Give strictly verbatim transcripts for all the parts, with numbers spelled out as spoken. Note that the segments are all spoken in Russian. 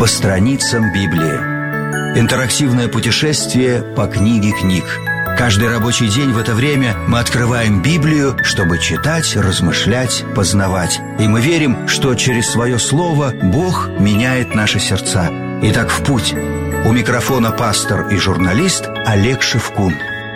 страницам Библии. Интерактивное путешествие по книге книг. Каждый рабочий день в это время мы открываем Библию, чтобы читать, размышлять, познавать. И мы верим, что через свое слово Бог меняет наши сердца. Итак, в путь. У микрофона пастор и журналист Олег Шевкун.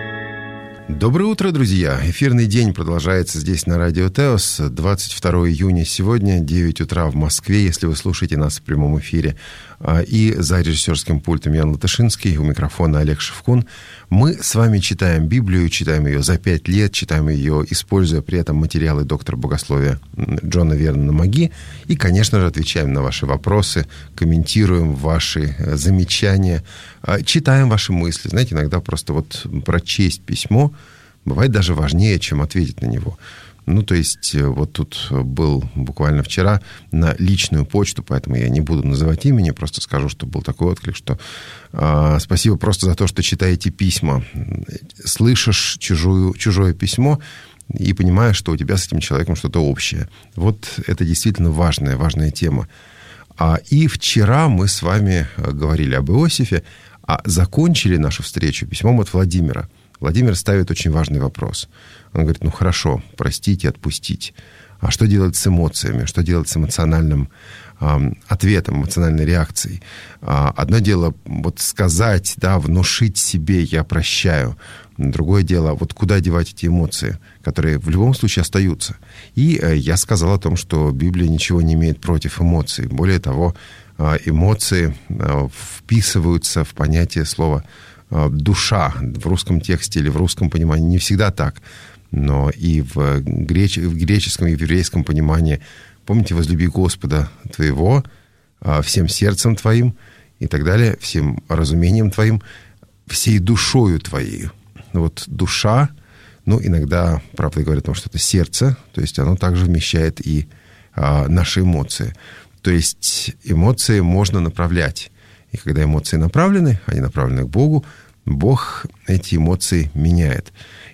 Доброе утро, друзья! Эфирный день продолжается здесь на Радио Теос. двадцать второго июня сегодня, девять утра в Москве, если вы слушаете нас в прямом эфире. И за режиссерским пультом Ян Латышинский, у микрофона Олег Шевкун. Мы с вами читаем Библию, читаем ее за пять лет, читаем ее, используя при этом материалы доктора богословия Джона Вернона Маги. И, конечно же, отвечаем на ваши вопросы, комментируем ваши замечания, читаем ваши мысли. Знаете, иногда просто вот прочесть письмо бывает даже важнее, чем ответить на него. Ну, то есть, вот тут был буквально вчера на личную почту, поэтому я не буду называть имени, просто скажу, что был такой отклик, что э, спасибо просто за то, что читаете письма. Слышишь чужую, чужое письмо и понимаешь, что у тебя с этим человеком что-то общее. Вот это действительно важная, важная тема. А, и вчера мы с вами говорили об Иосифе, а закончили нашу встречу письмом от Владимира. Владимир ставит очень важный вопрос. Он говорит, ну хорошо, простите, отпустить. А что делать с эмоциями? Что делать с эмоциональным э, ответом, эмоциональной реакцией? А, одно дело вот сказать, да, внушить себе «я прощаю». Другое дело, вот куда девать эти эмоции, которые в любом случае остаются. И э, я сказал о том, что Библия ничего не имеет против эмоций. Более того, э, эмоции э, вписываются в понятие слова душа в русском тексте или в русском понимании не всегда так, но и в, греч... в греческом и в еврейском понимании. Помните, возлюби Господа твоего всем сердцем твоим и так далее, всем разумением твоим, всей душою твоей. Вот душа, ну, иногда, правда, говорят о том, что это сердце, то есть оно также вмещает и а, наши эмоции. То есть эмоции можно направлять. И когда эмоции направлены, они направлены к Богу, Бог эти эмоции меняет.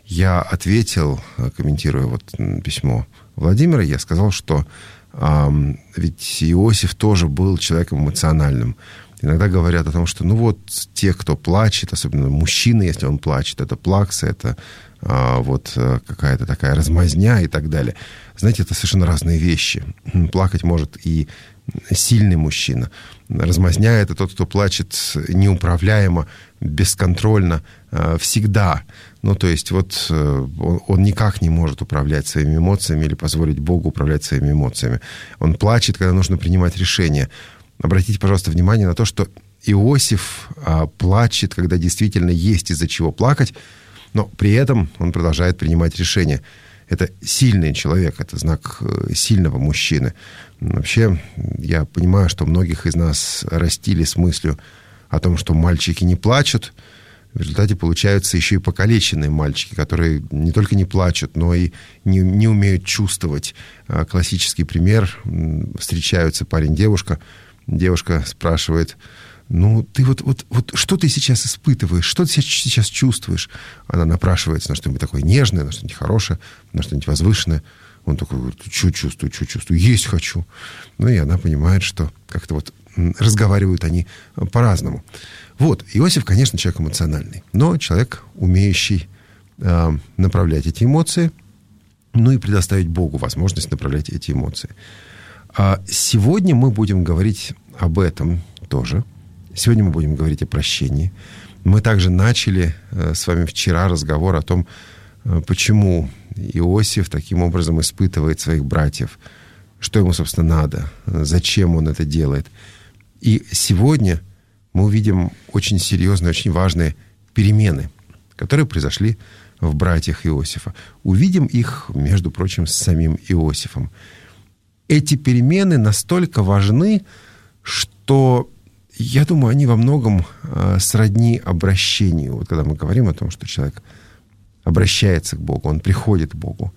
Я ответил, комментируя вот письмо Владимира, я сказал, что э, ведь Иосиф тоже был человеком эмоциональным. Иногда говорят о том, что ну вот те, кто плачет, особенно мужчина, если он плачет, это плакса, это э, вот какая-то такая размазня и так далее. Знаете, это совершенно разные вещи. Плакать может и сильный мужчина. Размазня — это тот, кто плачет неуправляемо, бесконтрольно, всегда. Ну, то есть вот он, он никак не может управлять своими эмоциями или позволить Богу управлять своими эмоциями. Он плачет, когда нужно принимать решения. Обратите, пожалуйста, внимание на то, что Иосиф а, плачет, когда действительно есть из-за чего плакать, но при этом он продолжает принимать решения. Это сильный человек, это знак сильного мужчины. Вообще, я понимаю, что многих из нас растили с мыслью о том, что мальчики не плачут. В результате получаются еще и покалеченные мальчики, которые не только не плачут, но и не, не умеют чувствовать. Классический пример. Встречаются парень-девушка. Девушка спрашивает: ну, ты вот, вот, вот что ты сейчас испытываешь, что ты сейчас чувствуешь? Она напрашивается на что-нибудь такое нежное, на что-нибудь хорошее, на что-нибудь возвышенное. Он такой говорит: что чувствую, что чувствую, есть хочу. Ну, и она понимает, что как-то вот разговаривают они по-разному. Вот, Иосиф, конечно, человек эмоциональный, но человек, умеющий э, направлять эти эмоции, ну и предоставить Богу возможность направлять эти эмоции. А сегодня мы будем говорить об этом тоже. Сегодня мы будем говорить о прощении. Мы также начали э, с вами вчера разговор о том, э, почему Иосиф таким образом испытывает своих братьев, что ему, собственно, надо, зачем он это делает. И сегодня мы увидим очень серьезные, очень важные перемены, которые произошли в братьях Иосифа. Увидим их, между прочим, с самим Иосифом. Эти перемены настолько важны, что, я думаю, они во многом э, сродни обращению. Вот когда мы говорим о том, что человек обращается к Богу, он приходит к Богу.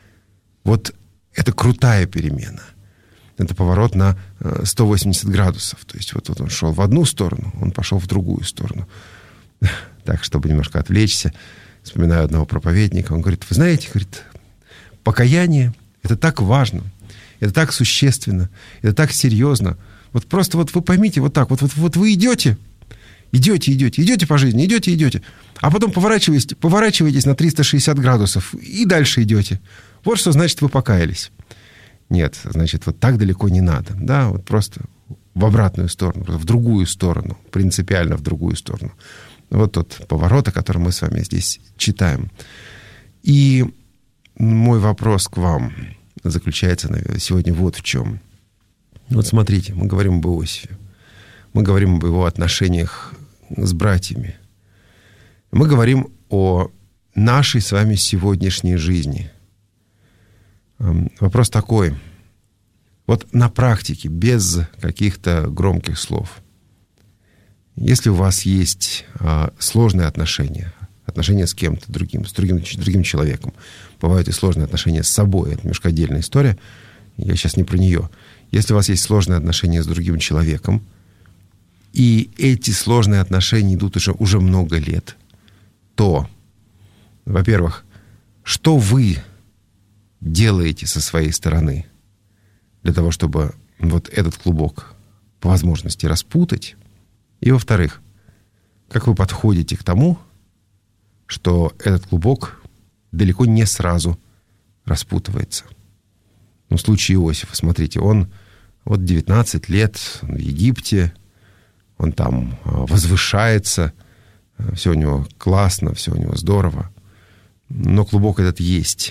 Вот это крутая перемена. Это поворот на сто восемьдесят градусов. То есть вот, вот он шел в одну сторону, он пошел в другую сторону. Так, чтобы немножко отвлечься, вспоминаю одного проповедника. Он говорит: вы знаете, говорит, покаяние — это так важно, это так существенно, это так серьезно. Вот просто вот вы поймите, вот так, вот, вот, вот вы идете, идете, идете, идете по жизни, идете, идете, а потом поворачиваетесь, поворачиваетесь на триста шестьдесят градусов и дальше идете. Вот что значит, вы покаялись. Нет, значит, вот так далеко не надо. Да, вот просто в обратную сторону, в другую сторону, принципиально в другую сторону. Вот тот поворот, о котором мы с вами здесь читаем. И мой вопрос к вам заключается сегодня вот в чем. Вот смотрите, мы говорим об Иосифе. Мы говорим об его отношениях с братьями. Мы говорим о нашей с вами сегодняшней жизни. Вопрос такой. Вот на практике, без каких-то громких слов. Если у вас есть а, сложные отношения, отношения с кем-то другим, с другим, другим человеком, бывают и сложные отношения с собой, это немножко отдельная история, я сейчас не про нее. Если у вас есть сложные отношения с другим человеком, и эти сложные отношения идут уже, уже много лет, то, во-первых, что вы делаете со своей стороны для того, чтобы вот этот клубок по возможности распутать? И, во-вторых, как вы подходите к тому, что этот клубок далеко не сразу распутывается? Ну, в случае Иосифа, смотрите, он вот девятнадцать лет в Египте, он там возвышается, все у него классно, все у него здорово, но клубок этот есть.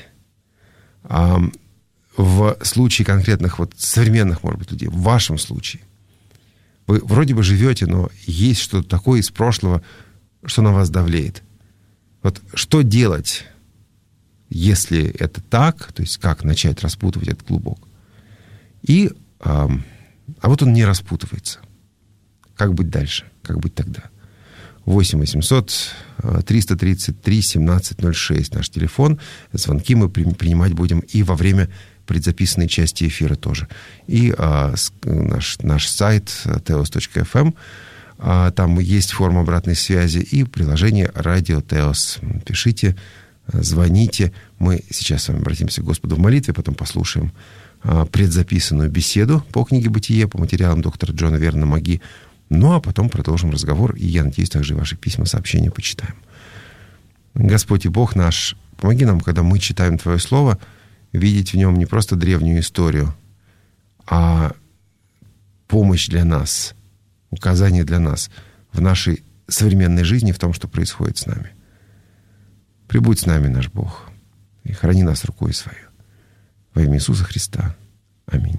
А в случае конкретных вот современных, может быть, людей, в вашем случае, вы вроде бы живете, но есть что-то такое из прошлого, что на вас давлеет. Вот что делать, если это так, то есть как начать распутывать этот клубок? И, а, а вот он не распутывается. Как быть дальше? Как быть тогда? восемь восемьсот триста тридцать три семнадцать ноль шесть наш телефон. Звонки мы принимать будем и во время предзаписанной части эфира тоже. И а, наш, наш сайт теос точка эф эм, а, там есть форма обратной связи и приложение «Радио Теос». Пишите, звоните. Мы сейчас с вами обратимся к Господу в молитве, потом послушаем а, предзаписанную беседу по книге «Бытие», по материалам доктора Джона Вернона Маги. Ну, а потом продолжим разговор, и я надеюсь, также ваши письма, сообщения почитаем. Господь и Бог наш, помоги нам, когда мы читаем Твое Слово, видеть в нем не просто древнюю историю, а помощь для нас, указание для нас в нашей современной жизни, в том, что происходит с нами. Прибудь с нами, наш Бог, и храни нас рукой Своей. Во имя Иисуса Христа. Аминь.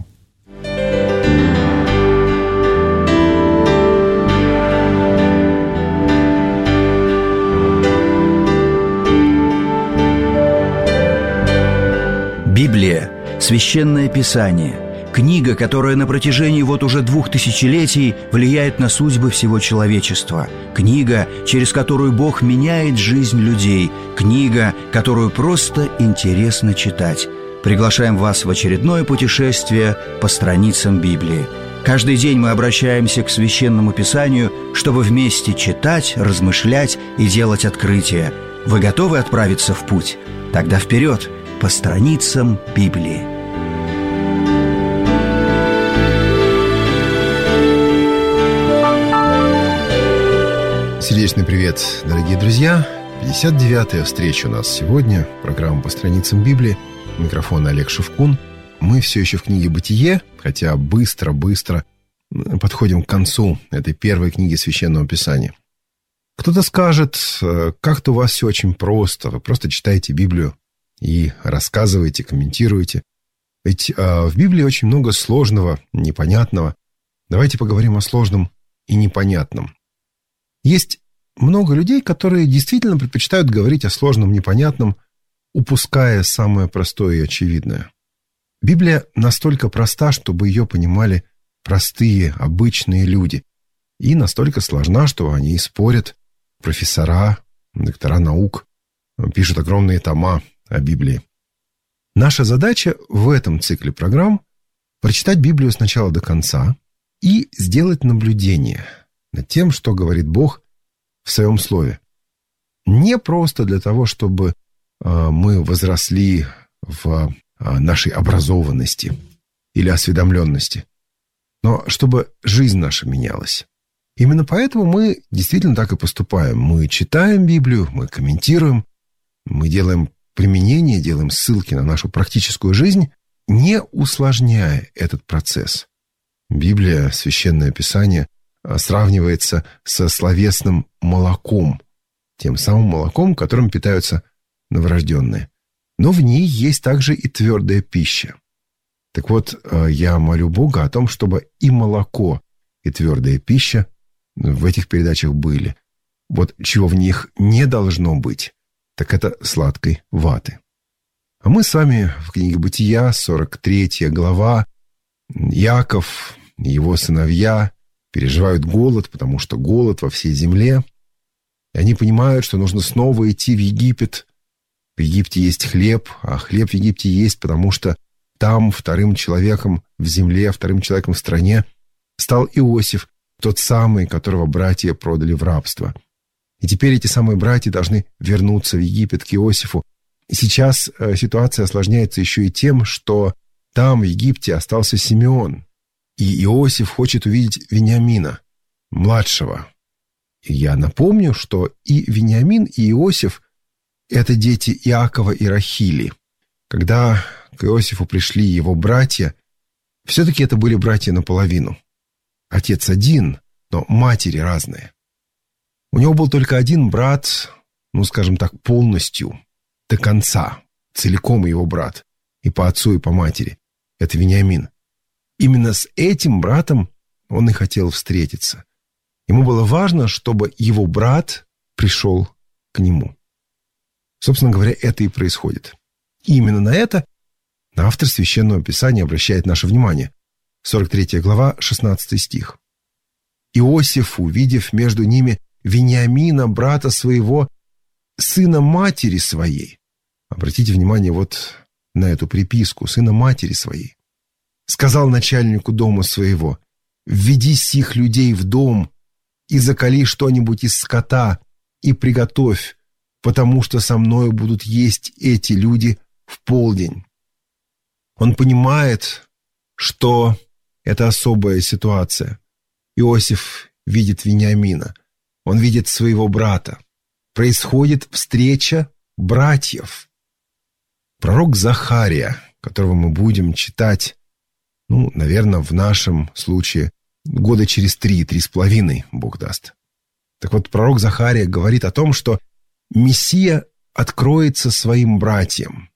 Библия – священное писание, книга, которая на протяжении вот уже двух тысячелетий влияет на судьбы всего человечества, книга, через которую Бог меняет жизнь людей, книга, которую просто интересно читать. Приглашаем вас в очередное путешествие по страницам Библии. Каждый день мы обращаемся к Священному Писанию, чтобы вместе читать, размышлять и делать открытия. Вы готовы отправиться в путь? Тогда вперед! По страницам Библии. Сердечный привет, дорогие друзья. пятьдесят девятая встреча у нас сегодня. Программа «По страницам Библии». Микрофон Олег Шевкун. Мы все еще в книге «Бытие», хотя быстро-быстро подходим к концу этой первой книги Священного Писания. Кто-то скажет, как-то у вас все очень просто. Вы просто читаете Библию и рассказываете, комментируете. Ведь э, в Библии очень много сложного, непонятного. Давайте поговорим о сложном и непонятном. Есть много людей, которые действительно предпочитают говорить о сложном, непонятном, упуская самое простое и очевидное. Библия настолько проста, чтобы ее понимали простые, обычные люди. И настолько сложна, что о ней спорят профессора, доктора наук, пишут огромные тома о Библии. Наша задача в этом цикле программ прочитать Библию с начала до конца и сделать наблюдение над тем, что говорит Бог в Своем Слове. Не просто для того, чтобы э, мы возросли в э, нашей образованности или осведомленности, но чтобы жизнь наша менялась. Именно поэтому мы действительно так и поступаем. Мы читаем Библию, мы комментируем, мы делаем применение, делаем ссылки на нашу практическую жизнь, не усложняя этот процесс. Библия, Священное Писание, сравнивается со словесным молоком, тем самым молоком, которым питаются новорожденные. Но в ней есть также и твердая пища. Так вот, я молю Бога о том, чтобы и молоко, и твердая пища в этих передачах были. Вот чего в них не должно быть, так это сладкой ваты. А мы с вами в книге Бытия, сорок третья глава, Иаков и его сыновья переживают голод, потому что голод во всей земле. И они понимают, что нужно снова идти в Египет. В Египте есть хлеб, а хлеб в Египте есть, потому что там вторым человеком в земле, вторым человеком в стране стал Иосиф, тот самый, которого братья продали в рабство. И теперь эти самые братья должны вернуться в Египет к Иосифу. И сейчас ситуация осложняется еще и тем, что там, в Египте, остался Симеон. И Иосиф хочет увидеть Вениамина, младшего. И я напомню, что и Вениамин, и Иосиф – это дети Иакова и Рахили. Когда к Иосифу пришли его братья, все-таки это были братья наполовину. Отец один, но матери разные. У него был только один брат, ну, скажем так, полностью, до конца, целиком его брат, и по отцу, и по матери. Это Вениамин. Именно с этим братом он и хотел встретиться. Ему было важно, чтобы его брат пришел к нему. Собственно говоря, это и происходит. И именно на это автор Священного Писания обращает наше внимание. сорок третья глава, шестнадцатый стих. «Иосиф, увидев между ними Вениамина, брата своего, сына матери своей». Обратите внимание вот на эту приписку, сына матери своей. «Сказал начальнику дома своего: введи сих людей в дом и заколи что-нибудь из скота и приготовь, потому что со мною будут есть эти люди в полдень». Он понимает, что это особая ситуация. Иосиф видит Вениамина, он видит своего брата. Происходит встреча братьев. Пророк Захария, которого мы будем читать, ну, наверное, в нашем случае года через три, три с половиной, Бог даст. Так вот, пророк Захария говорит о том, что Мессия откроется своим братьям.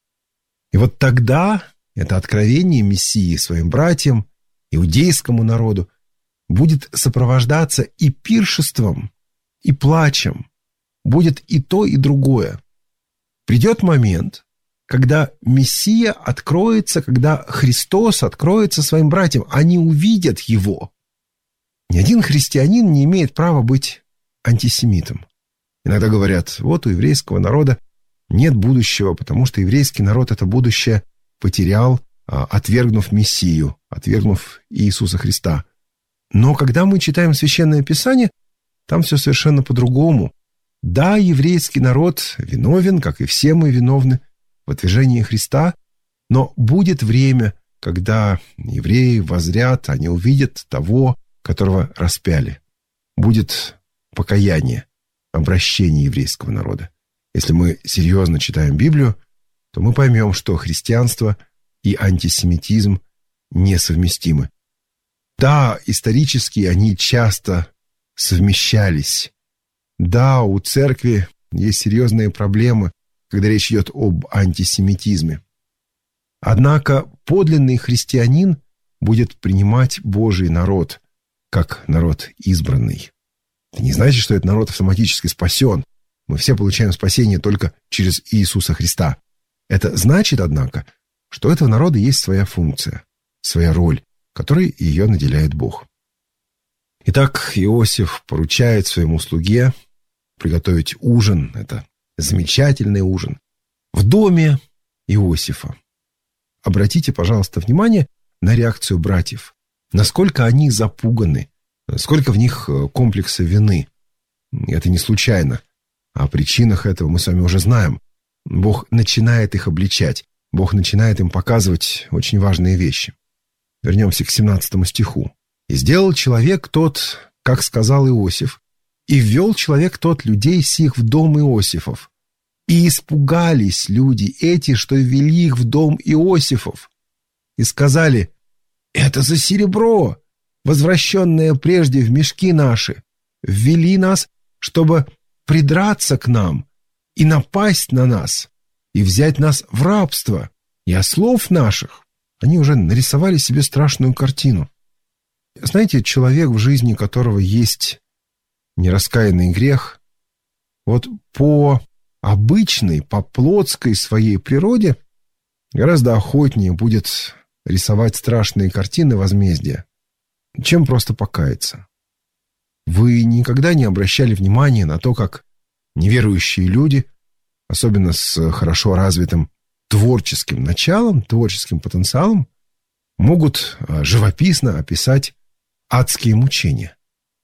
И вот тогда это откровение Мессии своим братьям, иудейскому народу, будет сопровождаться и пиршеством, и плачем. Будет и то, и другое. Придет момент, когда Мессия откроется, когда Христос откроется своим братьям. Они увидят Его. Ни один христианин не имеет права быть антисемитом. Иногда говорят, вот у еврейского народа нет будущего, потому что еврейский народ это будущее потерял, отвергнув Мессию, отвергнув Иисуса Христа. Но когда мы читаем Священное Писание, там все совершенно по-другому. Да, еврейский народ виновен, как и все мы виновны в отвержении Христа, но будет время, когда евреи воззрят, они увидят того, которого распяли. Будет покаяние, обращение еврейского народа. Если мы серьезно читаем Библию, то мы поймем, что христианство и антисемитизм несовместимы. Да, исторически они часто совмещались. Да, у церкви есть серьезные проблемы, когда речь идет об антисемитизме. Однако подлинный христианин будет принимать Божий народ как народ избранный. Это не значит, что этот народ автоматически спасен. Мы все получаем спасение только через Иисуса Христа. Это значит, однако, что у этого народа есть своя функция, своя роль, которой ее наделяет Бог. Итак, Иосиф поручает своему слуге приготовить ужин. Это замечательный ужин в доме Иосифа. Обратите, пожалуйста, внимание на реакцию братьев. Насколько они запуганы, сколько в них комплекса вины. Это не случайно. О причинах этого мы с вами уже знаем. Бог начинает их обличать. Бог начинает им показывать очень важные вещи. Вернемся к семнадцатому стиху. «И сделал человек тот, как сказал Иосиф, и ввел человек тот людей сих в дом Иосифов. И испугались люди эти, что ввели их в дом Иосифов, и сказали: это за серебро, возвращенное прежде в мешки наши, ввели нас, чтобы придраться к нам и напасть на нас, и взять нас в рабство, и ослов наших». Они уже нарисовали себе страшную картину. Знаете, человек, в жизни которого есть нераскаянный грех, вот по обычной, по плотской своей природе гораздо охотнее будет рисовать страшные картины возмездия, чем просто покаяться. Вы никогда не обращали внимания на то, как неверующие люди, особенно с хорошо развитым творческим началом, творческим потенциалом, могут живописно описать адские мучения?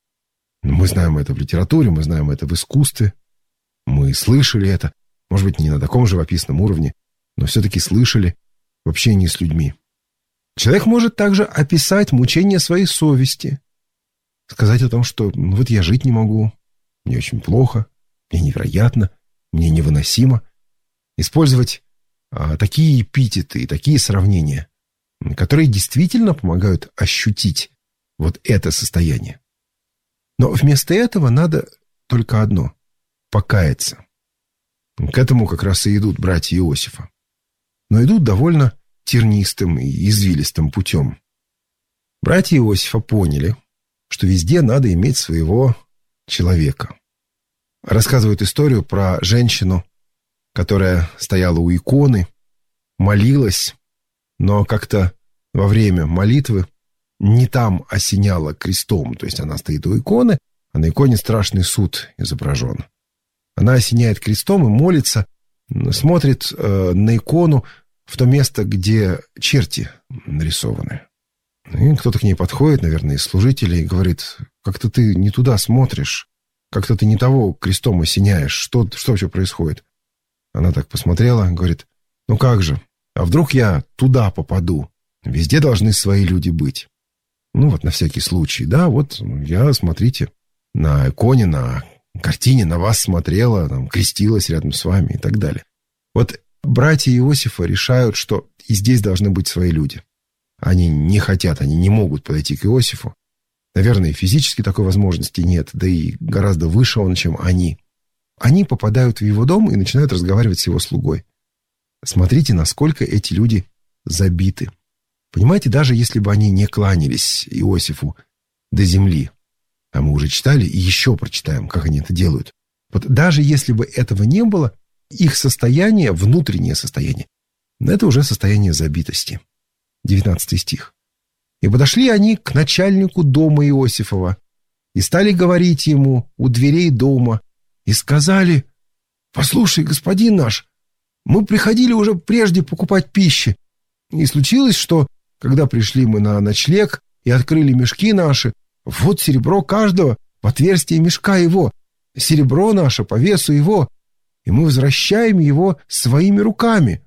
Мы знаем это в литературе, мы знаем это в искусстве, мы слышали это, может быть, не на таком живописном уровне, но все-таки слышали в общении с людьми. Человек может также описать мучения своей совести, сказать о том, что ну, вот я жить не могу, мне очень плохо, мне невероятно, мне невыносимо. Использовать а, такие эпитеты и такие сравнения, которые действительно помогают ощутить вот это состояние. Но вместо этого надо только одно – покаяться. К этому как раз и идут братья Иосифа. Но идут довольно тернистым и извилистым путем. Братья Иосифа поняли, что везде надо иметь своего человека. Рассказывают историю про женщину, которая стояла у иконы, молилась, но как-то во время молитвы не там осеняла крестом. То есть она стоит у иконы, а на иконе страшный суд изображен. Она осеняет крестом и молится, смотрит э, на икону в то место, где черти нарисованы. И кто-то к ней подходит, наверное, из служителей, и говорит: как-то ты не туда смотришь, как-то ты не того крестом осеняешь, что, что вообще происходит? Она так посмотрела, говорит: ну как же, а вдруг я туда попаду? Везде должны свои люди быть. Ну вот на всякий случай, да, вот я, смотрите, на иконе, на картине на вас смотрела, там, крестилась рядом с вами и так далее. Вот братья Иосифа решают, что и здесь должны быть свои люди. Они не хотят, они не могут подойти к Иосифу. Наверное, физически такой возможности нет, да и гораздо выше он, чем они. Они попадают в его дом и начинают разговаривать с его слугой. Смотрите, насколько эти люди забиты. Понимаете, даже если бы они не кланялись Иосифу до земли, а мы уже читали и еще прочитаем, как они это делают. Вот даже если бы этого не было, их состояние, внутреннее состояние, это уже состояние забитости. девятнадцатый стих. «И подошли они к начальнику дома Иосифова, и стали говорить ему у дверей дома, и сказали: послушай, господин наш, мы приходили уже прежде покупать пищи, и случилось, что, когда пришли мы на ночлег и открыли мешки наши, вот серебро каждого в отверстие мешка его, серебро наше по весу его, и мы возвращаем его своими руками.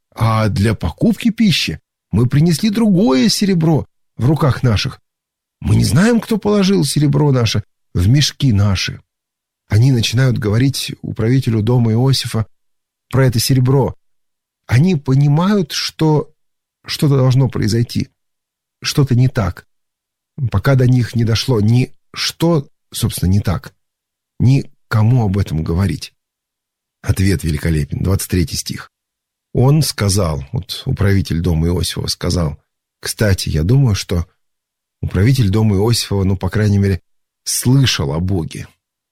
А для покупки пищи мы принесли другое серебро в руках наших. Мы не знаем, кто положил серебро наше в мешки наши». Они начинают говорить управителю дома Иосифа про это серебро. Они понимают, что что-то должно произойти, что-то не так. Пока до них не дошло ни что, собственно, не так, ни кому об этом говорить. Ответ великолепен, двадцать третий стих. Он сказал, вот управитель дома Иосифова сказал: кстати, я думаю, что управитель дома Иосифова, ну, по крайней мере, слышал о Боге.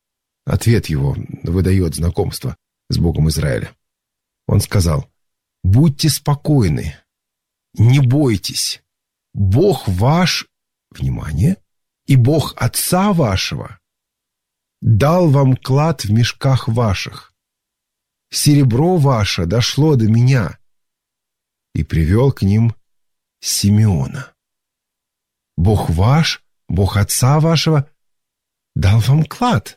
Ответ его выдает знакомство с Богом Израиля. Он сказал: будьте спокойны, не бойтесь, Бог ваш, внимание, и Бог отца вашего дал вам клад в мешках ваших. Серебро ваше дошло до меня. И привел к ним Симеона. Бог ваш, Бог отца вашего дал вам клад.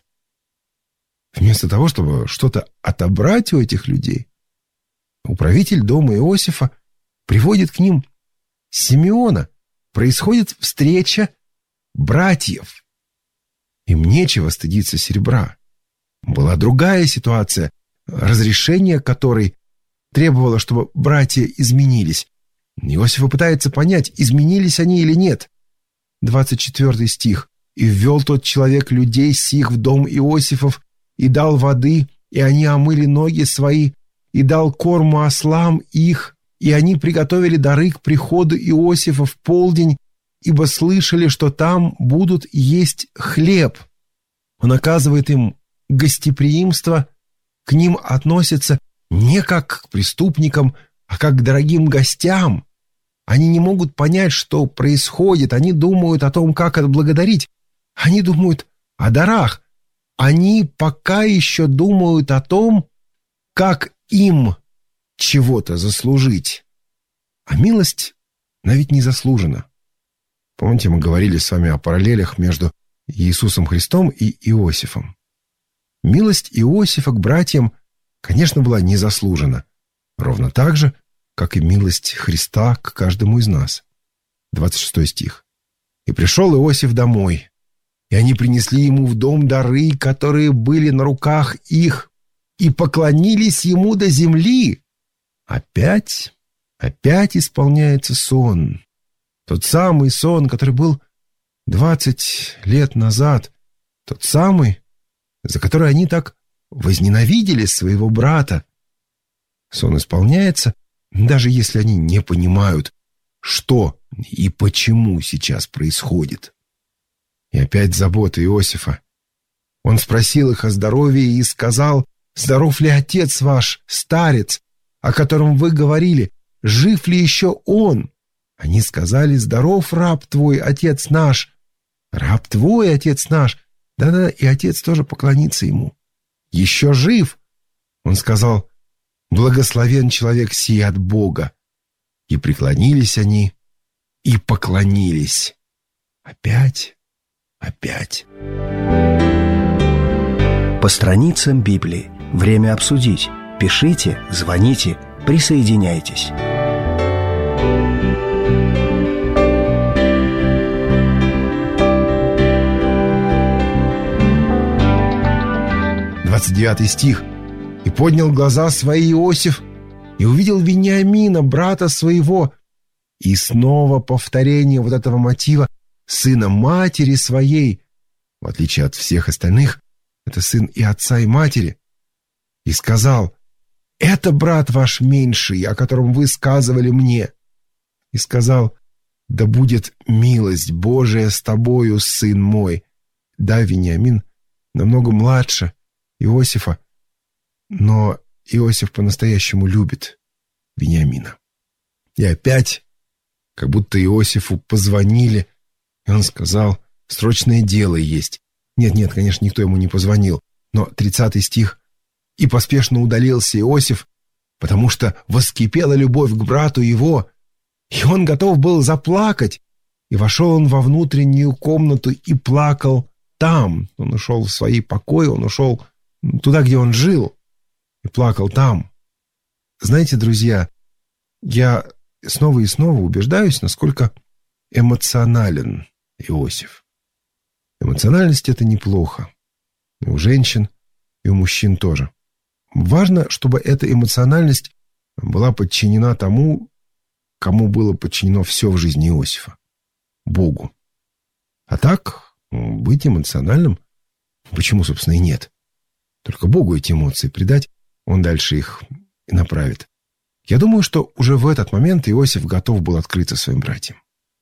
Вместо того, чтобы что-то отобрать у этих людей, управитель дома Иосифа приводит к ним Симеона, происходит встреча братьев. Им нечего стыдиться серебра. Была другая ситуация, разрешение которой требовало, чтобы братья изменились. Иосиф пытается понять, изменились они или нет. двадцать четвёртый стих. «И ввел тот человек людей сих в дом Иосифов, и дал воды, и они омыли ноги свои, и дал корму ослам их, и они приготовили дары к приходу Иосифа в полдень, ибо слышали, что там будут есть хлеб». Он оказывает им гостеприимство, к ним относится не как к преступникам, а как к дорогим гостям. Они не могут понять, что происходит, они думают о том, как отблагодарить. Они думают о дарах. Они пока еще думают о том, как им чего-то заслужить. А милость, она ведь не заслужена. Помните, мы говорили с вами о параллелях между Иисусом Христом и Иосифом. Милость Иосифа к братьям, конечно, была не заслужена. Ровно так же, как и милость Христа к каждому из нас. двадцать шестой стих. «И пришел Иосиф домой, и они принесли ему в дом дары, которые были на руках их, и поклонились ему до земли». Опять, опять исполняется сон. Тот самый сон, который был двадцать лет назад. Тот самый, за который они так возненавидели своего брата. Сон исполняется, даже если они не понимают, что и почему сейчас происходит. И опять забота Иосифа. Он спросил их о здоровье и сказал: «Здоров ли отец ваш, старец, о котором вы говорили? Жив ли еще он?» Они сказали: «Здоров раб твой, отец наш». «Раб твой, отец наш». Да-да, и отец тоже поклонится ему. «Еще жив?» Он сказал: «Благословен человек сей от Бога». И преклонились они, и поклонились. Опять, опять. По страницам Библии. Время обсудить. Пишите, звоните, присоединяйтесь. двадцать девятый стих. «И поднял глаза свои Иосиф, и увидел Вениамина, брата своего». И снова повторение вот этого мотива: сына матери своей. В отличие от всех остальных, это сын и отца, и матери. И сказал: «Это брат ваш меньший, о котором вы сказывали мне». И сказал: «Да будет милость Божия с тобою, сын мой». Да, Вениамин намного младше Иосифа, но Иосиф по-настоящему любит Вениамина. И опять, как будто Иосифу позвонили, и он сказал: «Срочное дело есть». Нет-нет, конечно, никто ему не позвонил, но тридцатый стих. «И поспешно удалился Иосиф, потому что воскипела любовь к брату его, и он готов был заплакать. И вошел он во внутреннюю комнату и плакал там». Он ушел в свои покои, он ушел туда, где он жил, и плакал там. Знаете, друзья, я снова и снова убеждаюсь, насколько эмоционален Иосиф. Эмоциональность — это неплохо. И у женщин, и у мужчин тоже. Важно, чтобы эта эмоциональность была подчинена тому, кому было подчинено все в жизни Иосифа — Богу. А так, быть эмоциональным, почему, собственно, и нет? Только Богу эти эмоции придать, Он дальше их и направит. Я думаю, что уже в этот момент Иосиф готов был открыться своим братьям.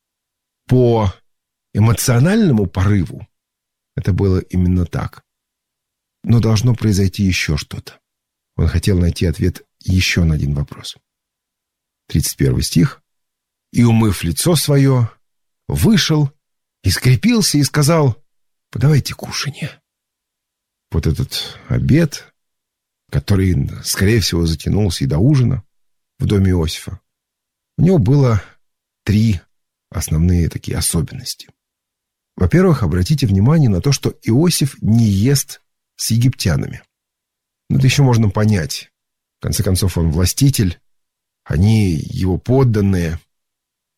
По эмоциональному порыву это было именно так. Но должно произойти еще что-то. Он хотел найти ответ еще на один вопрос. тридцать первый стих. «И, умыв лицо свое, вышел, и скрепился, и сказал: подавайте кушанье». Вот этот обед, который, скорее всего, затянулся и до ужина в доме Иосифа, у него было три основные такие особенности. Во-первых, обратите внимание на то, что Иосиф не ест с египтянами. Это еще можно понять. В конце концов, он властитель, они его подданные.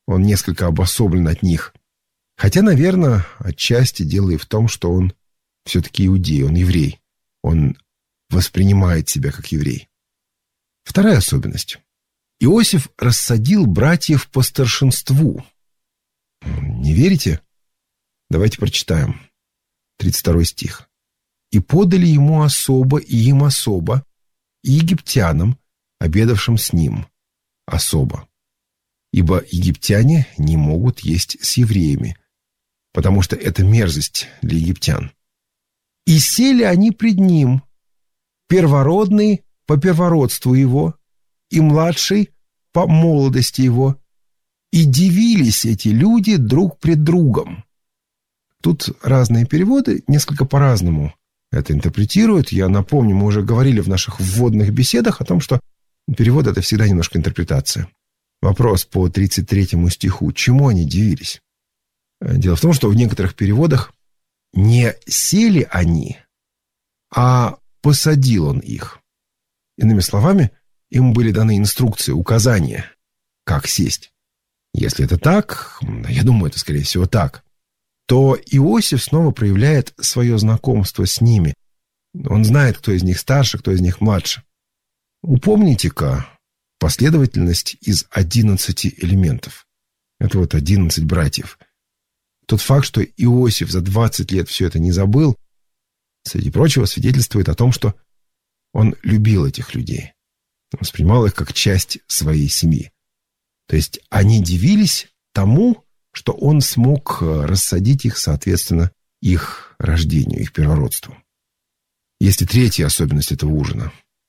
он несколько обособлен от них. Хотя, наверное, отчасти дело и в том, что он все-таки иудей, он еврей. Он воспринимает себя как еврей. Вторая особенность. Иосиф рассадил братьев по старшинству. Не верите? Давайте прочитаем. тридцать второй стих. «И подали ему особо, и им особо, и египтянам, обедавшим с ним, особо. Ибо египтяне не могут есть с евреями, потому что это мерзость для египтян. И сели они пред ним, первородный по первородству его, и младший по молодости его, и дивились эти люди друг пред другом». Тут разные переводы несколько по-разному это интерпретируют. Я напомню, мы уже говорили в наших вводных беседах о том, что перевод — это всегда немножко интерпретация. Вопрос по тридцать третьему стиху. Чему они дивились? Дело в том, что в некоторых переводах не сели они, а посадил он их. Иными словами, им были даны инструкции, указания, как сесть. Если это так, я думаю, это, скорее всего, так, то Иосиф снова проявляет свое знакомство с ними. Он знает, кто из них старше, кто из них младше. Упомните-ка последовательность из одиннадцати элементов. Это вот одиннадцать братьев. Тот факт, что Иосиф за двадцать лет все это не забыл, среди прочего, свидетельствует о том, что он любил этих людей. Он воспринимал их как часть своей семьи. То есть они дивились тому, что он смог рассадить их, соответственно, их рождению, их первородству. Есть и третья особенность этого ужина.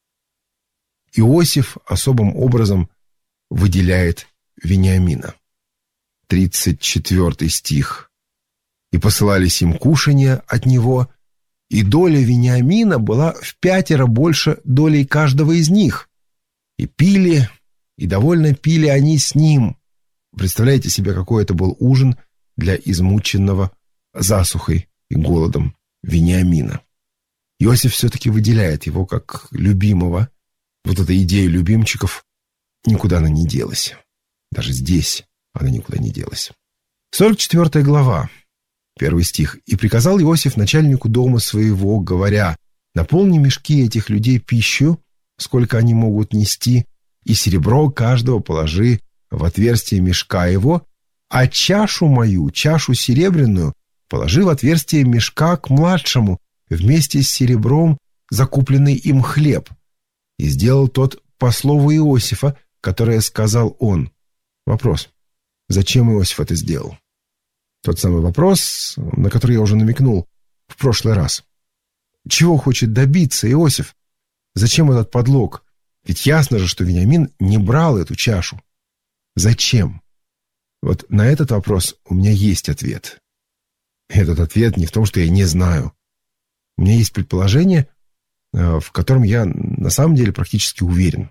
Иосиф особым образом выделяет Вениамина. тридцать четвёртый стих. «И посылались им кушанья от него, и доля Вениамина была в пятеро больше долей каждого из них. И пили, и довольно пили они с ним». Представляете себе, какой это был ужин для измученного засухой и голодом Вениамина. Иосиф все-таки выделяет его как любимого. Вот эта идея любимчиков никуда она не делась. Даже здесь она никуда не делась. сорок четвёртая глава, первый стих. «И приказал Иосиф начальнику дома своего, говоря: наполни мешки этих людей пищу, сколько они могут нести, и серебро каждого положи в отверстие мешка его, а чашу мою, чашу серебряную, положи в отверстие мешка к младшему, вместе с серебром закупленный им хлеб. И сделал тот по слову Иосифа, которое сказал он». Вопрос. Зачем Иосиф это сделал? Тот самый вопрос, на который я уже намекнул в прошлый раз. Чего хочет добиться Иосиф? Зачем этот подлог? Ведь ясно же, что Вениамин не брал эту чашу. Зачем? Вот на этот вопрос у меня есть ответ. Этот ответ не в том, что я не знаю. У меня есть предположение, в котором я на самом деле практически уверен.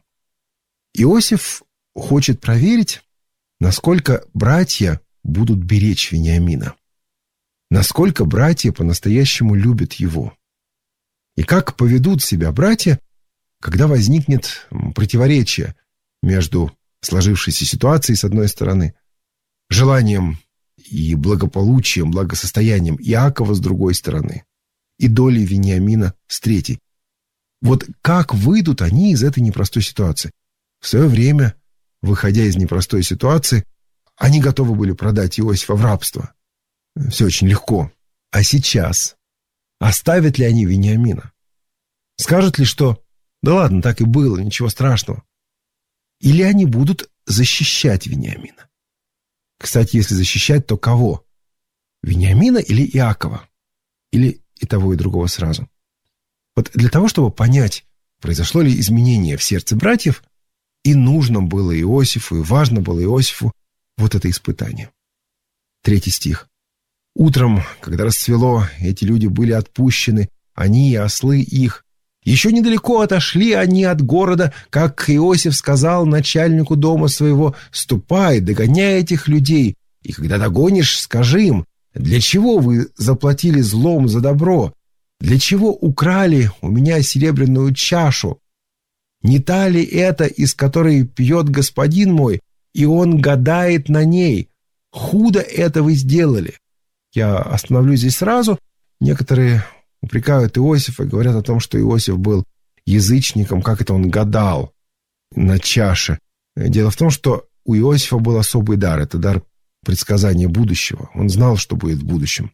Иосиф хочет проверить, насколько братья будут беречь Вениамина. Насколько братья по-настоящему любят его. И как поведут себя братья, когда возникнет противоречие между сложившейся ситуацией, с одной стороны, желанием и благополучием, благосостоянием Иакова, с другой стороны, и долей Вениамина, с третьей. Вот как выйдут они из этой непростой ситуации? В свое время, выходя из непростой ситуации, они готовы были продать Иосифа в рабство. Все очень легко. А сейчас оставят ли они Вениамина? Скажут ли, что да ладно, так и было, ничего страшного? Или они будут защищать Вениамина? Кстати, если защищать, то кого? Вениамина или Иакова? Или и того, и другого сразу? Вот для того, чтобы понять, произошло ли изменение в сердце братьев, и нужно было Иосифу, и важно было Иосифу вот это испытание. Третий стих. «Утром, когда расцвело, эти люди были отпущены, они и ослы их. Еще недалеко отошли они от города, как Иосиф сказал начальнику дома своего: ступай, догоняй этих людей, и когда догонишь, скажи им: для чего вы заплатили злом за добро? Для чего украли у меня серебряную чашу? Не та ли это, из которой пьет господин мой, и он гадает на ней. Худо это вы сделали». Я остановлюсь здесь сразу. Некоторые упрекают Иосифа и говорят о том, что Иосиф был язычником, как это он гадал на чаше. Дело в том, что у Иосифа был особый дар. Это дар предсказания будущего. Он знал, что будет в будущем.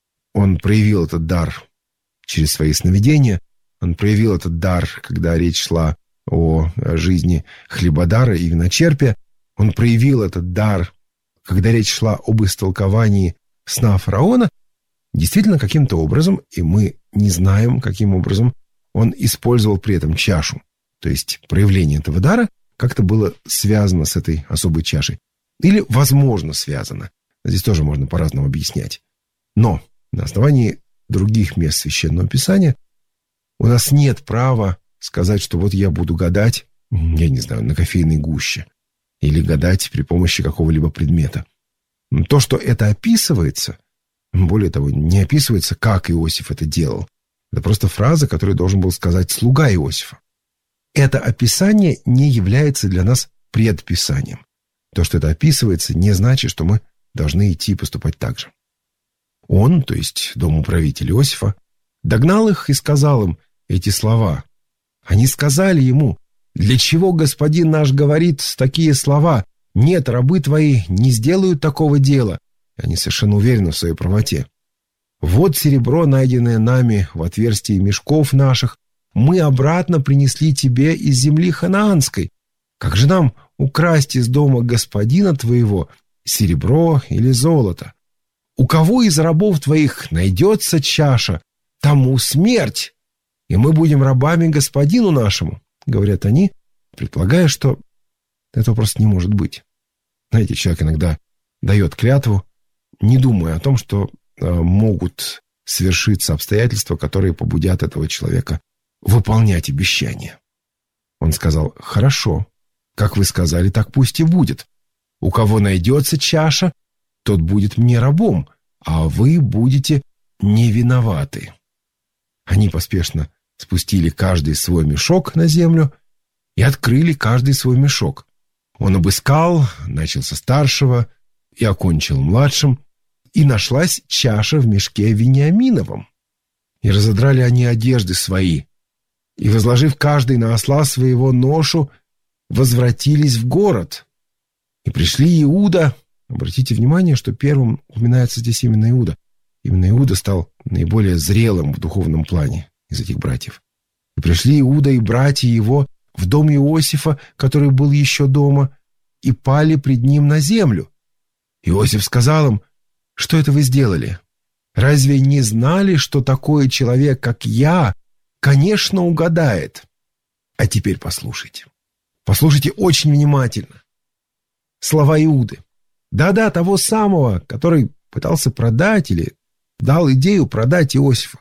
Он проявил этот дар через свои сновидения. Он проявил этот дар, когда речь шла о жизни хлебодара и виночерпия. Он проявил этот дар, когда речь шла об истолковании сна фараона. Действительно, каким-то образом, и мы не знаем, каким образом он использовал при этом чашу. То есть проявление этого дара как-то было связано с этой особой чашей. Или, возможно, связано. Здесь тоже можно по-разному объяснять. Но на основании других мест Священного Писания у нас нет права сказать, что вот я буду гадать, я не знаю, на кофейной гуще, или гадать при помощи какого-либо предмета. То, что это описывается, более того, не описывается, как Иосиф это делал. Это просто фраза, которую должен был сказать слуга Иосифа. Это описание не является для нас предписанием. То, что это описывается, не значит, что мы должны идти и поступать так же. Он, то есть домоуправитель Иосифа, догнал их и сказал им эти слова. Они сказали ему: «Для чего господин наш говорит такие слова? Нет, рабы твои не сделают такого дела». Они совершенно уверены в своей правоте. «Вот серебро, найденное нами в отверстии мешков наших, мы обратно принесли тебе из земли ханаанской. Как же нам украсть из дома господина твоего серебро или золото? У кого из рабов твоих найдется чаша, тому смерть, и мы будем рабами господину нашему», говорят они, предполагая, что этого просто не может быть. Знаете, человек иногда дает клятву, не думая о том, что э, могут свершиться обстоятельства, которые побудят этого человека выполнять обещания. Он сказал: «Хорошо, как вы сказали, так пусть и будет. У кого найдется чаша, тот будет мне рабом, а вы будете не виноваты». Они поспешно спустили каждый свой мешок на землю и открыли каждый свой мешок. Он обыскал, начал со старшего и окончил младшим, и нашлась чаша в мешке Вениаминовом. И разодрали они одежды свои, и, возложив каждый на осла своего ношу, возвратились в город. И пришли Иуда. Обратите внимание, что первым упоминается здесь именно Иуда. Именно Иуда стал наиболее зрелым в духовном плане из этих братьев. И пришли Иуда и братья его в дом Иосифа, который был еще дома, и пали пред ним на землю. Иосиф сказал им: «Что это вы сделали? Разве не знали, что такой человек, как я, конечно, угадает?» А теперь послушайте. Послушайте очень внимательно. Слова Иуды. Да-да, того самого, который пытался продать или дал идею продать Иосифа.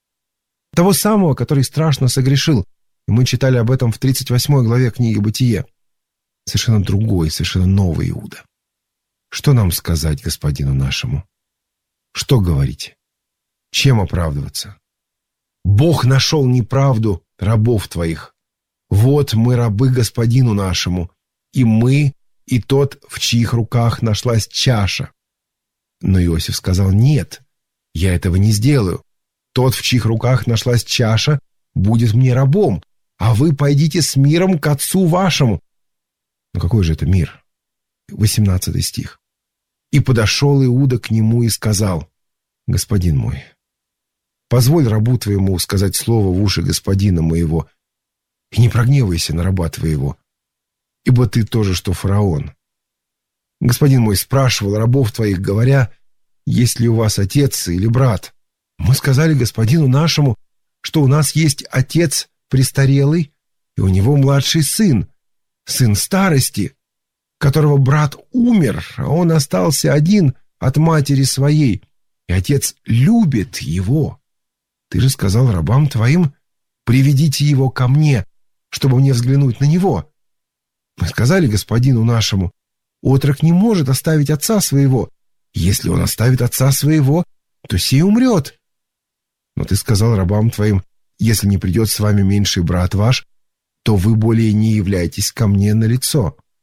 Того самого, который страшно согрешил. И мы читали об этом в тридцать восьмой главе книги «Бытие». Совершенно другой, совершенно новый Иуда. Что нам сказать господину нашему? Что говорить? Чем оправдываться? «Бог нашел неправду рабов твоих. Вот мы рабы господину нашему, и мы, и тот, в чьих руках нашлась чаша». Но Иосиф сказал: «Нет, я этого не сделаю. Тот, в чьих руках нашлась чаша, будет мне рабом, а вы пойдите с миром к отцу вашему». Но какой же это мир? восемнадцатый стих. «И подошел Иуда к нему и сказал: господин мой, позволь рабу твоему сказать слово в уши господина моего, и не прогневайся на раба твоего, ибо ты тоже, что фараон. Господин мой спрашивал рабов твоих, говоря: есть ли у вас отец или брат? Мы сказали господину нашему, что у нас есть отец престарелый, и у него младший сын, сын старости, которого брат умер, а он остался один от матери своей, и отец любит его. Ты же сказал рабам твоим: приведите его ко мне, чтобы мне взглянуть на него. Мы сказали господину нашему: отрок не может оставить отца своего. Если он оставит отца своего, то сей умрет. Но ты сказал рабам твоим: если не придет с вами меньший брат ваш, то вы более не являетесь ко мне на лицо.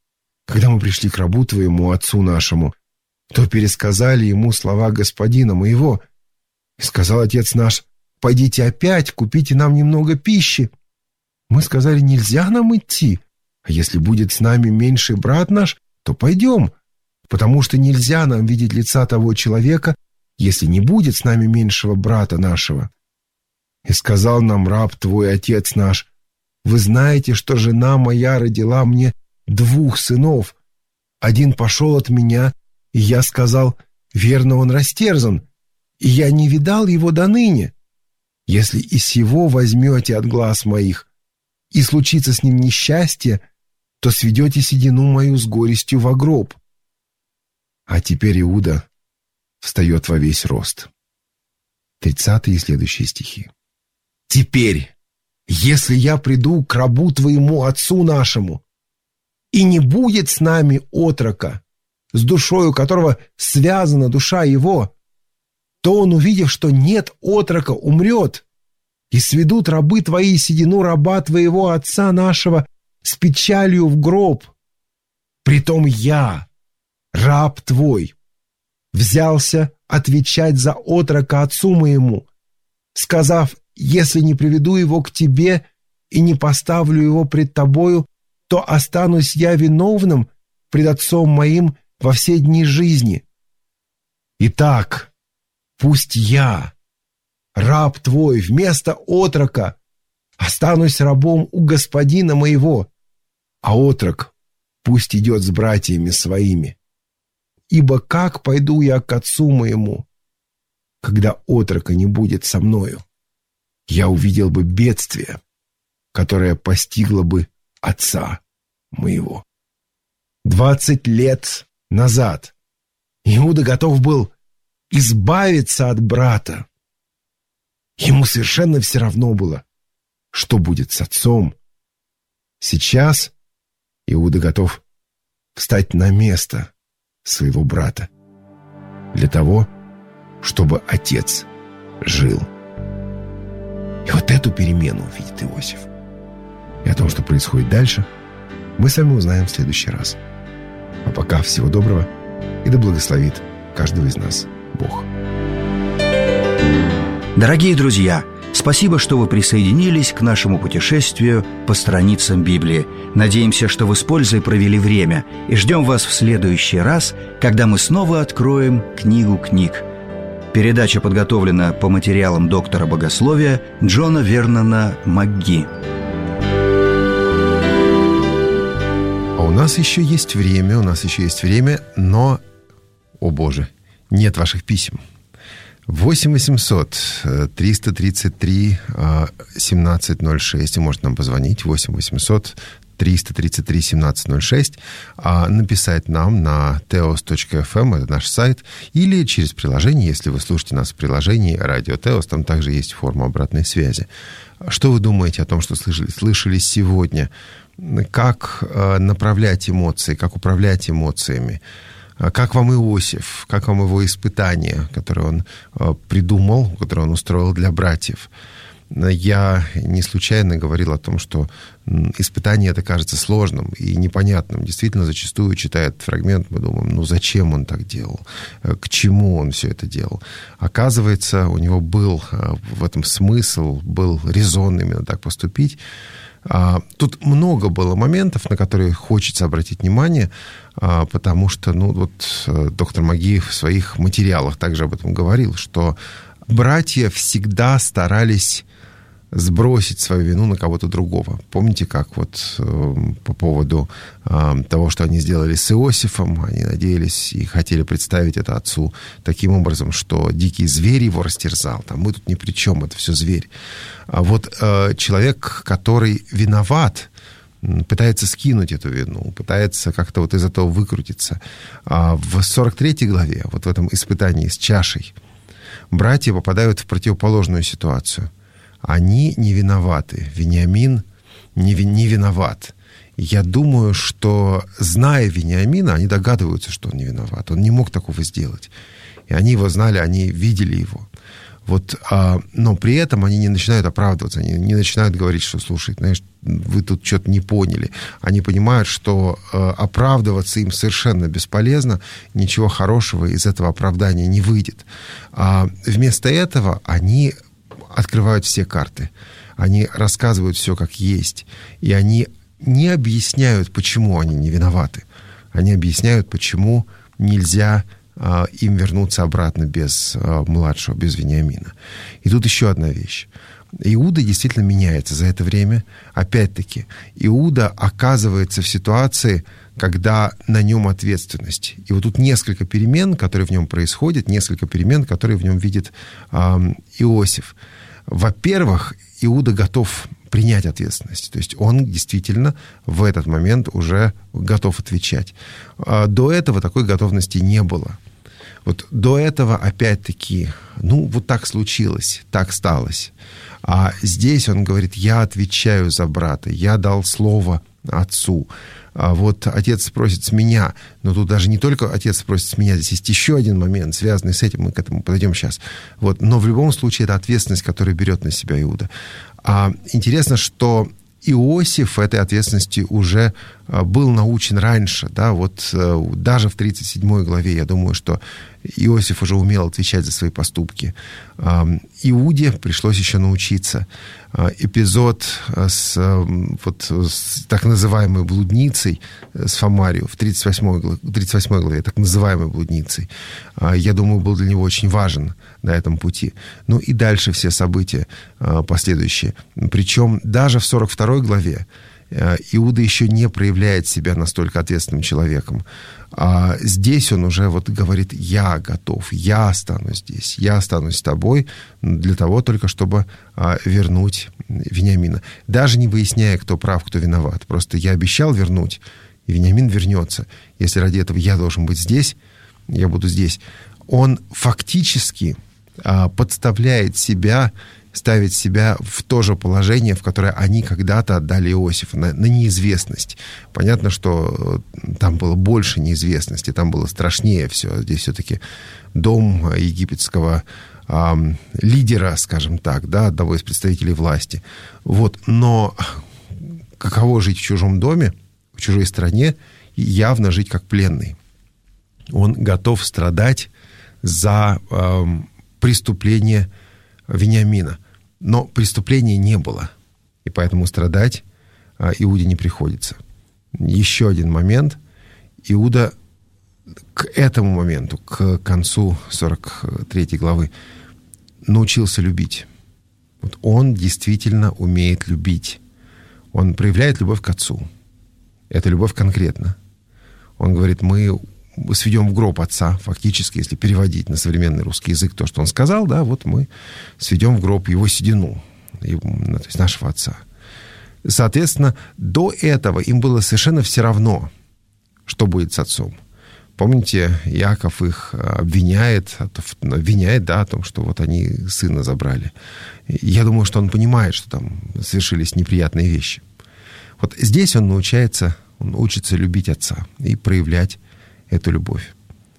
Когда мы пришли к рабу твоему, отцу нашему, то пересказали ему слова господина моего. И сказал отец наш: пойдите опять, купите нам немного пищи. Мы сказали: нельзя нам идти, а если будет с нами меньший брат наш, то пойдем, потому что нельзя нам видеть лица того человека, если не будет с нами меньшего брата нашего. И сказал нам раб твой, отец наш: вы знаете, что жена моя родила мне двух сынов. Один пошел от меня, и я сказал: верно, он растерзан, и я не видал его до ныне. Если и сего возьмете от глаз моих, и случится с ним несчастье, то сведете седину мою с горестью во гроб. А теперь Иуда встает во весь рост. Тридцатые и следующие стихи. Теперь, если я приду к рабу твоему, отцу нашему, и не будет с нами отрока, с душою которого связана душа его, то он, увидев, что нет отрока, умрет, и сведут рабы твои седину раба твоего отца нашего с печалью в гроб. Притом я, раб твой, взялся отвечать за отрока отцу моему, сказав: если не приведу его к тебе и не поставлю его пред тобою, то останусь я виновным пред отцом моим во все дни жизни. Итак, пусть я, раб твой, вместо отрока останусь рабом у господина моего, а отрок пусть идет с братьями своими. Ибо как пойду я к отцу моему, когда отрока не будет со мною? Я увидел бы бедствие, которое постигло бы отца моего. Двадцать лет назад Иуда готов был избавиться от брата. Ему совершенно все равно было, что будет с отцом. Сейчас Иуда готов встать на место своего брата для того, чтобы отец жил. И вот эту перемену видит Иосиф. И о том, что происходит дальше, мы с вами узнаем в следующий раз. А пока всего доброго, и да благословит каждого из нас Бог. Дорогие друзья, спасибо, что вы присоединились к нашему путешествию по страницам Библии. Надеемся, что вы с пользой провели время, и ждем вас в следующий раз, когда мы снова откроем книгу книг. Передача подготовлена по материалам доктора богословия Джона Вернона МакГи. А у нас еще есть время, у нас еще есть время, но, о боже, нет ваших писем. восемь восемьсот триста тридцать три семнадцать ноль шесть. Вы можете нам позвонить. восемь восемьсот триста тридцать три семнадцать ноль шесть. А написать нам на теос точка эф эм, это наш сайт. Или через приложение, если вы слушаете нас в приложении Радио Теос, там также есть форма обратной связи. Что вы думаете о том, что слышали, слышали сегодня? Как направлять эмоции, как управлять эмоциями? Как вам Иосиф? Как вам его испытание, которое он придумал, которое он устроил для братьев? Я не случайно говорил о том, что испытание это кажется сложным и непонятным. Действительно, зачастую, читая этот фрагмент, мы думаем, ну зачем он так делал? К чему он все это делал? Оказывается, у него был в этом смысл, был резон именно так поступить. Тут много было моментов, на которые хочется обратить внимание, потому что, ну, вот доктор МакГи в своих материалах также об этом говорил, что братья всегда старались сбросить свою вину на кого-то другого. Помните, как вот э, по поводу э, того, что они сделали с Иосифом, они надеялись и хотели представить это отцу таким образом, что дикий зверь его растерзал. Там мы тут ни при чем, это все зверь. А вот э, человек, который виноват, пытается скинуть эту вину, пытается как-то вот из этого выкрутиться. А в сорок третьей главе, вот в этом испытании с чашей, братья попадают в противоположную ситуацию. Они не виноваты. Вениамин не, не виноват. Я думаю, что, зная Вениамина, они догадываются, что он не виноват. Он не мог такого сделать. И они его знали, они видели его. Вот, а, но при этом они не начинают оправдываться, они не начинают говорить, что, слушай, знаешь, вы тут что-то не поняли. Они понимают, что а, оправдываться им совершенно бесполезно, ничего хорошего из этого оправдания не выйдет. А вместо этого они открывают все карты, они рассказывают все как есть, и они не объясняют, почему они не виноваты. Они объясняют, почему нельзя а, им вернуться обратно без а, младшего, без Вениамина. И тут еще одна вещь. Иуда действительно меняется за это время. Опять-таки, Иуда оказывается в ситуации, когда на нем ответственность. И вот тут несколько перемен, которые в нем происходят, несколько перемен, которые в нем видит а, Иосиф. Во-первых, Иуда готов принять ответственность. То есть он действительно в этот момент уже готов отвечать. До этого такой готовности не было. Вот до этого, опять-таки, ну, вот так случилось, так сталось. А здесь он говорит, я отвечаю за брата, я дал слово отцу. А вот отец просит с меня, но тут даже не только отец просит с меня, здесь есть еще один момент, связанный с этим, мы к этому подойдем сейчас. Вот. Но в любом случае это ответственность, которую берет на себя Иуда. А интересно, что Иосиф этой ответственности уже был научен раньше, да, вот даже в тридцать седьмой главе, я думаю, что Иосиф уже умел отвечать за свои поступки. Иуде пришлось еще научиться. Эпизод с, вот, с так называемой блудницей, с Фомарию, в тридцать восьмой главе, так называемой блудницей, я думаю, был для него очень важен на этом пути. Ну и дальше все события последующие. Причем даже в сорок второй главе Иуда еще не проявляет себя настолько ответственным человеком. А здесь он уже вот говорит, я готов, я останусь здесь, я останусь с тобой для того только, чтобы а, вернуть Вениамина. Даже не выясняя, кто прав, кто виноват. Просто я обещал вернуть, и Вениамин вернется. Если ради этого я должен быть здесь, я буду здесь. Он фактически а, подставляет себя, ставить себя в то же положение, в которое они когда-то отдали Иосифа, на, на неизвестность. Понятно, что там было больше неизвестности, там было страшнее все. Здесь все-таки дом египетского э, лидера, скажем так, да, одного из представителей власти. Вот. Но каково жить в чужом доме, в чужой стране, и явно жить как пленный. Он готов страдать за э, преступление Вениамина. Но преступления не было, и поэтому страдать а, Иуде не приходится. Еще один момент. Иуда к этому моменту, к концу сорок третьей главы, научился любить. Вот он действительно умеет любить. Он проявляет любовь к отцу. Это любовь конкретно. Он говорит, мы сведем в гроб отца, фактически, если переводить на современный русский язык то, что он сказал, да, вот мы сведем в гроб его седину, то есть нашего отца. Соответственно, до этого им было совершенно все равно, что будет с отцом. Помните, Иаков их обвиняет, обвиняет, да, о том, что вот они сына забрали. Я думаю, что он понимает, что там совершились неприятные вещи. Вот здесь он научается, он учится любить отца и проявлять эту любовь.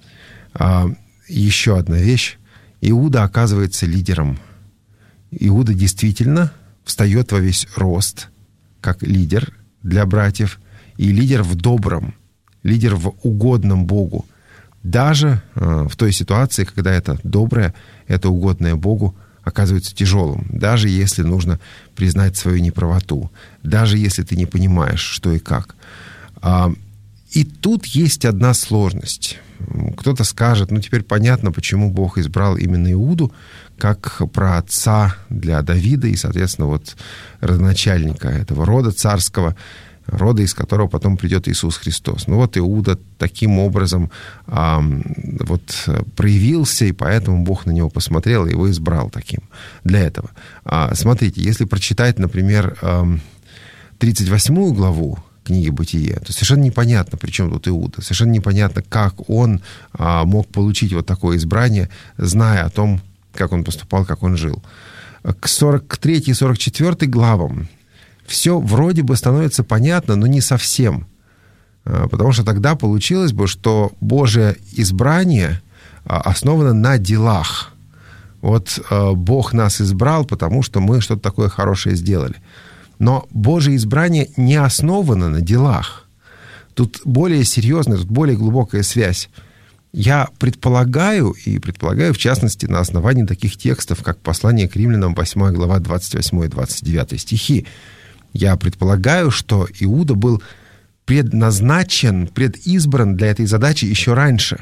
А, еще одна вещь. Иуда оказывается лидером. Иуда действительно встает во весь рост, как лидер для братьев, и лидер в добром, лидер в угодном Богу. Даже а, в той ситуации, когда это доброе, это угодное Богу, оказывается тяжелым. Даже если нужно признать свою неправоту. Даже если ты не понимаешь, что и как. А, И тут есть одна сложность. Кто-то скажет, ну теперь понятно, почему Бог избрал именно Иуду как праотца для Давида и, соответственно, вот родоначальника этого рода царского, рода, из которого потом придет Иисус Христос. Ну вот Иуда таким образом а, вот проявился, и поэтому Бог на него посмотрел и его избрал таким для этого. А, смотрите, если прочитать, например, тридцать восьмую главу книги «Бытие», то совершенно непонятно, при чем тут Иуда. Совершенно непонятно, как он а, мог получить вот такое избрание, зная о том, как он поступал, как он жил. К сорок третьей и сорок четвёртой главам все вроде бы становится понятно, но не совсем. А, потому что тогда получилось бы, что Божие избрание а, основано на делах. Вот э, Бог нас избрал, потому что мы что-то такое хорошее сделали. Но Божье избрание не основано на делах. Тут более серьезная, тут более глубокая связь. Я предполагаю, и предполагаю, в частности, на основании таких текстов, как послание к римлянам, восьмая глава, двадцать восьмой и двадцать девятый стихи, я предполагаю, что Иуда был предназначен, предизбран для этой задачи еще раньше.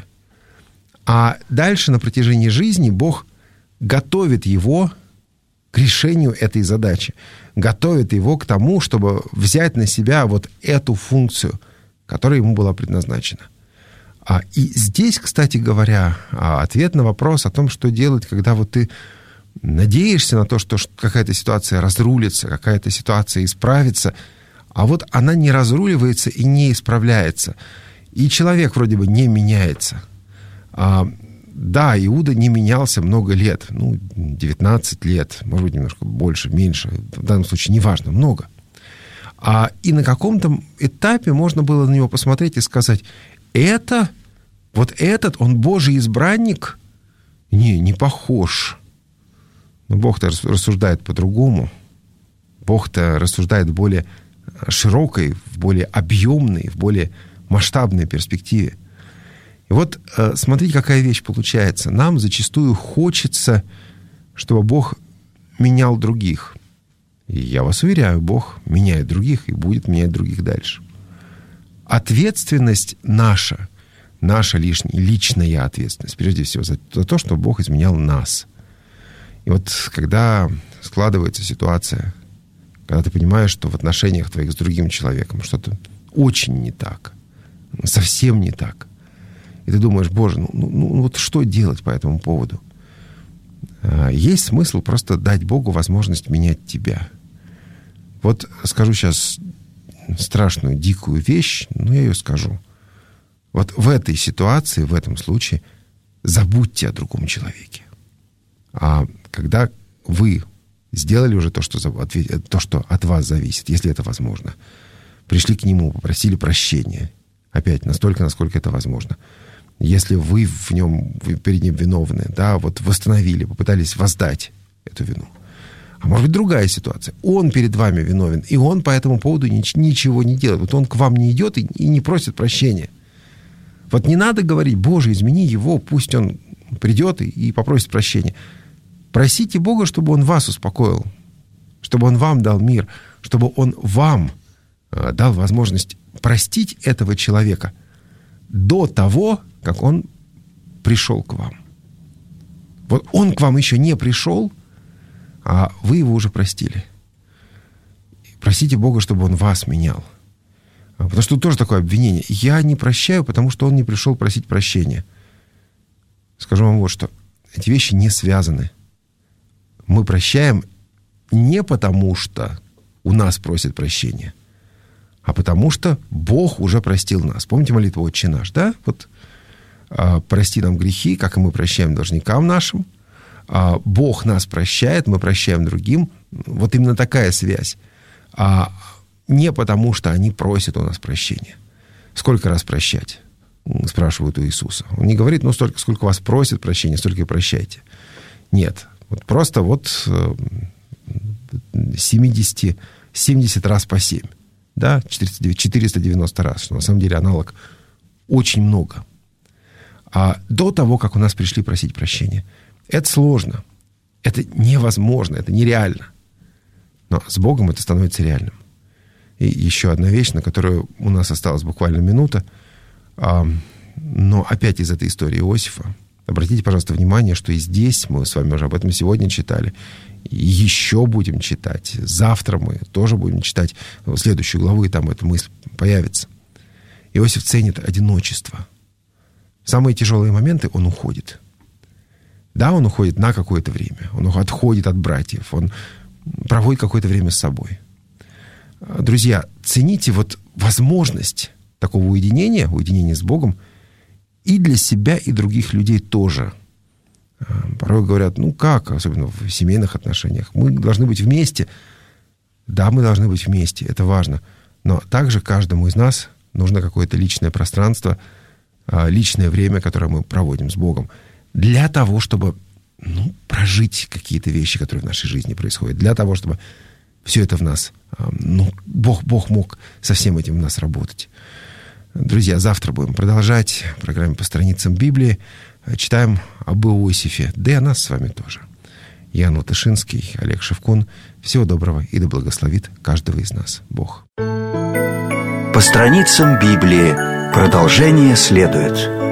А дальше на протяжении жизни Бог готовит его к решению этой задачи, готовит его к тому, чтобы взять на себя вот эту функцию, которая ему была предназначена. А, и здесь, кстати говоря, ответ на вопрос о том, что делать, когда вот ты надеешься на то, что какая-то ситуация разрулится, какая-то ситуация исправится, а вот она не разруливается и не исправляется. И человек вроде бы не меняется. А, да, Иуда не менялся много лет, ну, девятнадцать лет, может быть, немножко больше, меньше, в данном случае неважно, много. А, и на каком-то этапе можно было на него посмотреть и сказать, это, вот этот, он Божий избранник? Не, не похож. Но Бог-то рассуждает по-другому. Бог-то рассуждает в более широкой, в более объемной, в более масштабной перспективе. И вот смотрите, какая вещь получается. Нам зачастую хочется, чтобы Бог менял других. И я вас уверяю, Бог меняет других и будет менять других дальше. Ответственность наша, наша лишняя, личная ответственность, прежде всего, за, за то, что Бог изменял нас. И вот когда складывается ситуация, когда ты понимаешь, что в отношениях твоих с другим человеком что-то очень не так, совсем не так, и ты думаешь, Боже, ну, ну, ну вот что делать по этому поводу? Есть смысл просто дать Богу возможность менять тебя. Вот скажу сейчас страшную, дикую вещь, но я ее скажу. Вот в этой ситуации, в этом случае, забудьте о другом человеке. А когда вы сделали уже то, что, то, что от вас зависит, если это возможно, пришли к нему, попросили прощения, опять, настолько, насколько это возможно. Если вы в нем, вы перед ним виновны, да, вот восстановили, попытались воздать эту вину. А может быть, другая ситуация. Он перед вами виновен, и он по этому поводу ничего не делает. Вот он к вам не идет и, и не просит прощения. Вот не надо говорить, Боже, измени его, пусть он придет и, и попросит прощения. Просите Бога, чтобы он вас успокоил, чтобы он вам дал мир, чтобы он вам э, дал возможность простить этого человека до того, как он пришел к вам. Вот он к вам еще не пришел, а вы его уже простили. Просите Бога, чтобы он вас менял. Потому что тут тоже такое обвинение. Я не прощаю, потому что он не пришел просить прощения. Скажу вам вот что. Эти вещи не связаны. Мы прощаем не потому, что у нас просят прощения, а потому что Бог уже простил нас. Помните молитву «Отче наш», да? Вот а, прости нам грехи, как и мы прощаем должникам нашим. А, Бог нас прощает, мы прощаем другим. Вот именно такая связь. А не потому, что они просят у нас прощения. Сколько раз прощать? Спрашивают у Иисуса. Он не говорит, ну, столько, сколько вас просят прощения, столько и прощайте. Нет. Вот просто вот семьдесят, семьдесят раз по семь. Да, четыреста девяносто раз, что на самом деле аналог очень много. А до того, как у нас пришли просить прощения, это сложно, это невозможно, это нереально. Но с Богом это становится реальным. И еще одна вещь, на которую у нас осталась буквально минута, но опять из этой истории Иосифа. Обратите, пожалуйста, внимание, что и здесь, мы с вами уже об этом сегодня читали, и еще будем читать. Завтра мы тоже будем читать следующую главу, и там эта мысль появится. Иосиф ценит одиночество. В самые тяжелые моменты он уходит. Да, он уходит на какое-то время. Он отходит от братьев. Он проводит какое-то время с собой. Друзья, цените вот возможность такого уединения, уединения с Богом, и для себя, и других людей тоже. Порой говорят, ну как, особенно в семейных отношениях, мы должны быть вместе. Да, мы должны быть вместе, это важно. Но также каждому из нас нужно какое-то личное пространство, личное время, которое мы проводим с Богом, для того, чтобы ну, прожить какие-то вещи, которые в нашей жизни происходят, для того, чтобы все это в нас, ну, Бог, Бог мог со всем этим в нас работать. Друзья, завтра будем продолжать программу по страницам Библии. Читаем об Иосифе, да и о нас с вами тоже. Ян Латышинский, Олег Шевкун. Всего доброго и да благословит каждого из нас Бог. По страницам Библии. Продолжение следует.